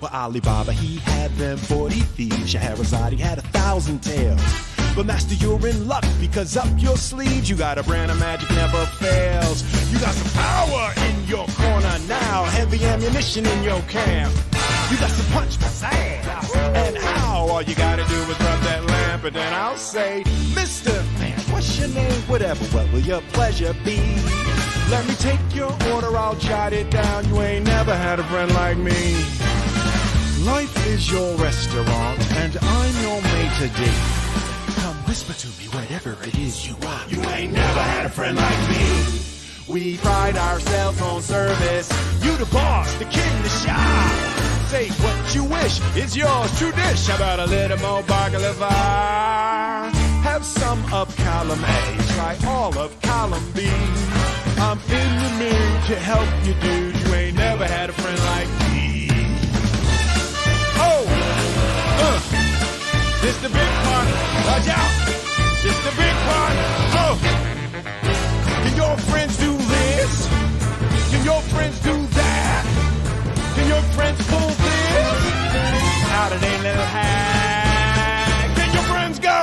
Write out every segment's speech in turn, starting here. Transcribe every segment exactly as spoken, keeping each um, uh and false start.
Alibaba, he had them forty thieves. Scheherazade, he had a thousand tales. But master, you're in luck, because up your sleeves you got a brand of magic never fails. You got some power in your corner now, heavy ammunition in your camp. You got some punch for sand, and how? All you gotta do is rub that lamp, and then I'll say, Mister Man, what's your name? Whatever, what will your pleasure be? Let me take your order, I'll jot it down. You ain't never had a friend like me. Life is your restaurant, and I'm your maitre d'. Come whisper to me whatever it is you want. You ain't never had a friend like me. We pride ourselves on service. You the boss, the king, the shop. Say what you wish, it's yours, true dish. How about a little more baklava? Have some of column A, try all of column B. I'm in the mood to help you, dude. You ain't never had a friend like me. Oh, uh, this the big part. Watch out, this the big part. Oh, can your friends do this? Can your friends do that? Can your friends pull this? Out of their little hat. Can your friends go?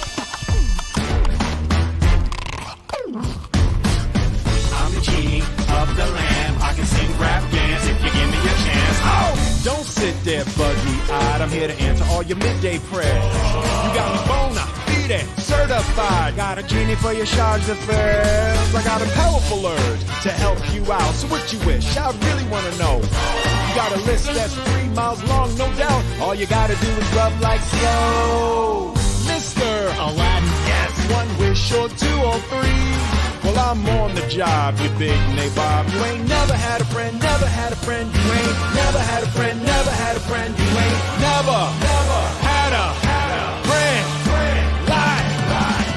I'm the king of the land. I can sing, rap, dance if you give me a chance. Oh, don't sit there buggy-eyed. I'm here to answer all your midday prayers. You got me bona fide, certified. Got a genie for your charge d'affaires. I got a powerful urge to help you out. So what you wish? I really want to know. You got a list that's three miles long, no doubt. All you gotta do is rub like so. Mister Aladdin, yes, one wish or two or three. Well, I'm on the job, you big nabob. You ain't never had a friend, never had a friend. You ain't never had a friend, never had a friend. You ain't never, never had a, had a friend, friend like, like.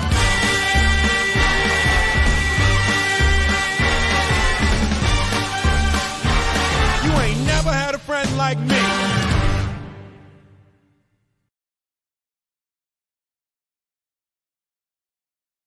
You ain't never had a friend like me.